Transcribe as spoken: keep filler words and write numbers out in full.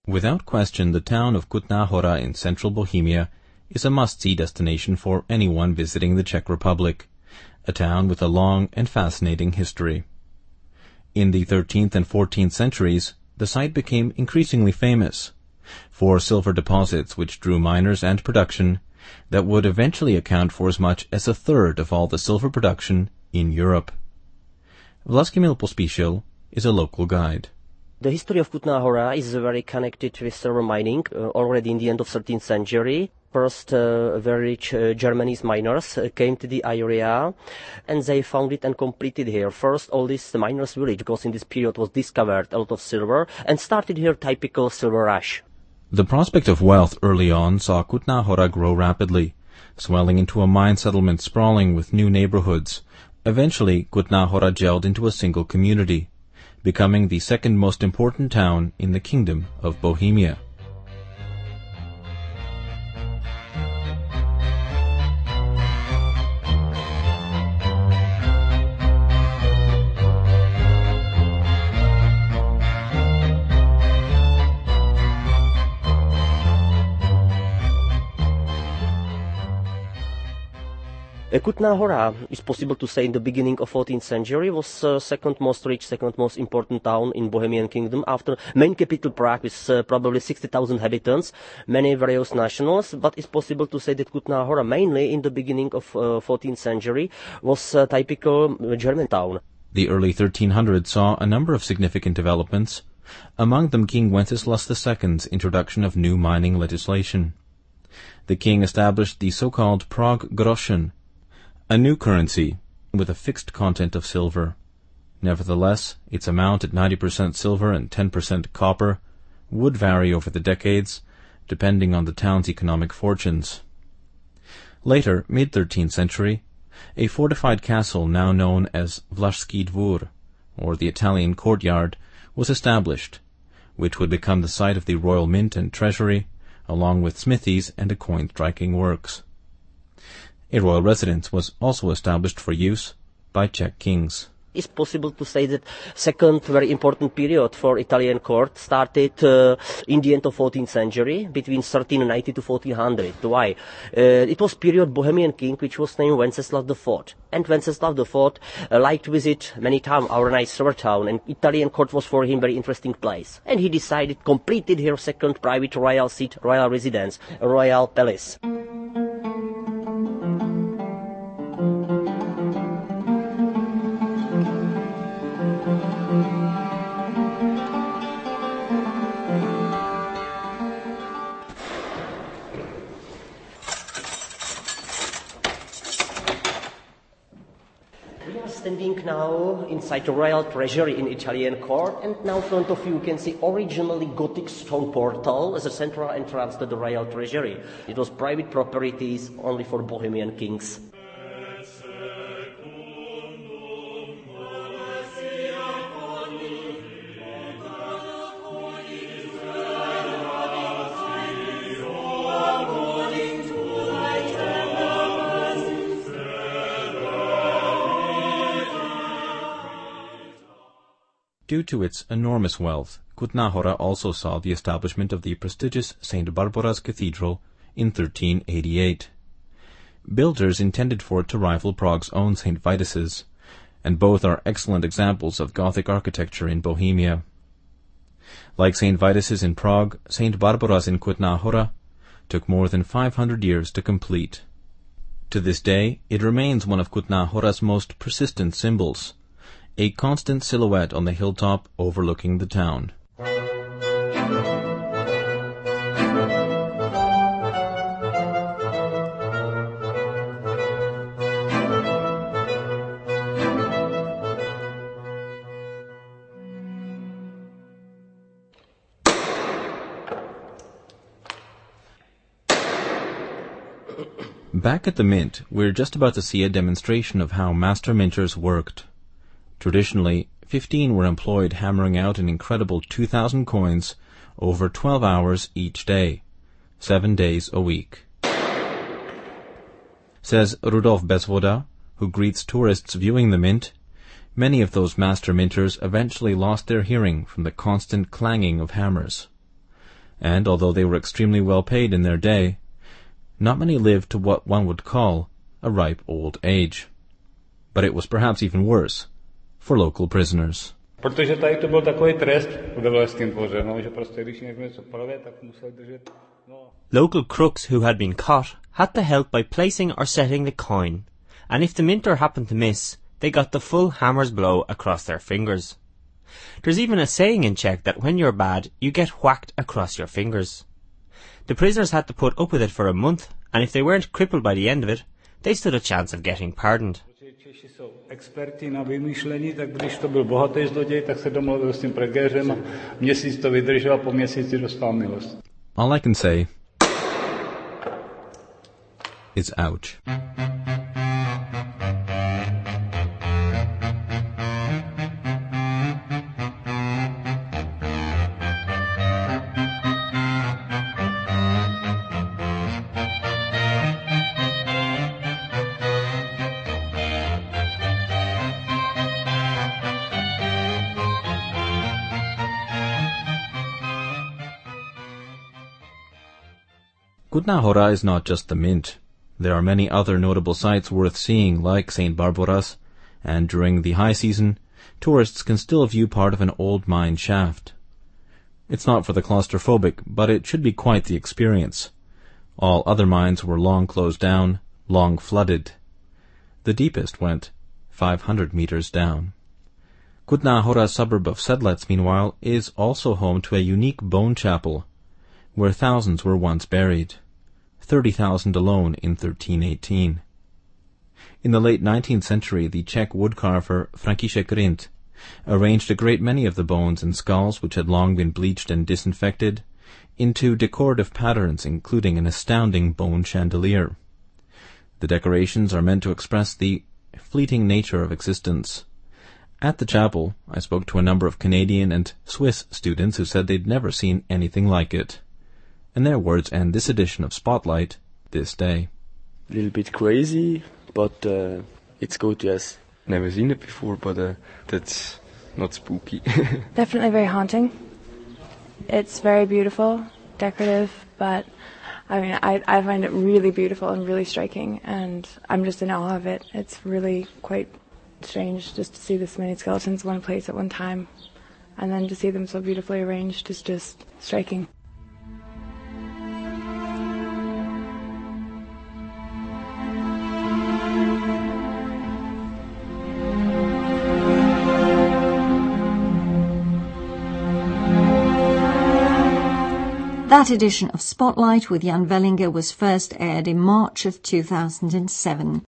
Without question, the town of Kutná Hora in central Bohemia is a must-see destination for anyone visiting the Czech Republic, a town with a long and fascinating history. In the thirteenth and fourteenth centuries, the site became increasingly famous for silver deposits which drew miners and production that would eventually account for as much as a third of all the silver production in Europe. Vlastimil Pospíšil is a local guide. The history of Kutná Hora is very connected with silver mining uh, already in the end of thirteenth century. First, uh, very rich uh, Germanese miners uh, came to the area and they found it and completed here. First, all this miners' village, because in this period was discovered a lot of silver, and started here typical silver rush. The prospect of wealth early on saw Kutná Hora grow rapidly, swelling into a mine settlement sprawling with new neighborhoods. Eventually, Kutná Hora gelled into a single community, becoming the second most important town in the Kingdom of Bohemia. Kutná Hora, is possible to say in the beginning of fourteenth century, was uh, second most rich, second most important town in Bohemian Kingdom after main capital Prague with uh, probably sixty thousand inhabitants, many various nationals, but it's possible to say that Kutná Hora, mainly in the beginning of uh, fourteenth century, was a typical uh, German town. The early thirteen hundreds saw a number of significant developments, among them King Wenceslas the Second's introduction of new mining legislation. The king established the so-called Prague Groschen, a new currency with a fixed content of silver. Nevertheless, its amount at ninety percent silver and ten percent copper would vary over the decades, depending on the town's economic fortunes. Later, mid-thirteenth century, a fortified castle now known as Vlašský dvůr, or the Italian courtyard, was established, which would become the site of the royal mint and treasury, along with smithies and a coin-striking works. A royal residence was also established for use by Czech kings. It's possible to say that second very important period for Italian court started uh, in the end of fourteenth century, between thirteen ninety to fourteen hundred. Why? Uh, it was period Bohemian king which was named Wenceslav the Fourth. And Wenceslav the Fourth uh, liked to visit many times our nice silver town, and Italian court was for him very interesting place. And he decided, completed here second private royal seat, royal residence, a royal palace. Standing now inside the royal treasury in Italian court, and now in front of you you can see originally Gothic stone portal as a central entrance to the royal treasury. It was private properties only for Bohemian kings. Due to its enormous wealth, Kutná Hora also saw the establishment of the prestigious Saint Barbora's Cathedral in thirteen eighty-eight. Builders intended for it to rival Prague's own Saint Vitus's, and both are excellent examples of Gothic architecture in Bohemia. Like Saint Vitus's in Prague, Saint Barbora's in Kutná Hora took more than five hundred years to complete. To this day, it remains one of Kutná Hora's most persistent symbols, a constant silhouette on the hilltop overlooking the town. Back at the mint, we're just about to see a demonstration of how master minters worked. Traditionally, fifteen were employed hammering out an incredible two thousand coins over twelve hours each day, seven days a week. Says Rudolf Bezvoda, who greets tourists viewing the mint, many of those master minters eventually lost their hearing from the constant clanging of hammers. and although they were extremely well paid in their day, not many lived to what one would call a ripe old age. But it was perhaps even worse for local prisoners. Protože tady to byl takový trest ve Veleském dvoře, no, že prostě když někdo něco prave, tak musel držet. No. Local crooks who had been caught had to help by placing or setting the coin, and if the minter happened to miss, they got the full hammer's blow across their fingers. There's even a saying in Czech that when you're bad, you get whacked across your fingers. The prisoners had to put up with it for a month, and if they weren't crippled by the end of it, they stood a chance of getting pardoned. Češi jsou experti na vymýšlení, tak když to byl bohatý zloděj, tak se domluvil s tím pregéřem a měsíc to vydržel a po měsíci dostal milost. All I can say is ouch. Kutná Hora is not just the mint. There are many other notable sites worth seeing, like Saint Barboras, and during the high season, tourists can still view part of an old mine shaft. It's not for the claustrophobic, but it should be quite the experience. All other mines were long closed down, long flooded. The deepest went five hundred meters down. Kutná Hora suburb of Sedlec, meanwhile, is also home to a unique bone chapel, where thousands were once buried. thirty thousand alone in thirteen eighteen. In the late nineteenth century, the Czech woodcarver František Rindt arranged a great many of the bones and skulls, which had long been bleached and disinfected, into decorative patterns, including an astounding bone chandelier. The decorations are meant to express the fleeting nature of existence. At the chapel, I spoke to a number of Canadian and Swiss students who said they'd never seen anything like it. And their words end this edition of Spotlight this day. A little bit crazy, but uh, it's good, yes. Never seen it before, but uh, that's not spooky. Definitely very haunting. It's very beautiful, decorative, but I mean, I, I find it really beautiful and really striking, and I'm just in awe of it. It's really quite strange just to see this many skeletons in one place at one time, and then to see them so beautifully arranged is just striking. That edition of Spotlight with Jan Wellinger was first aired in March of two thousand seven.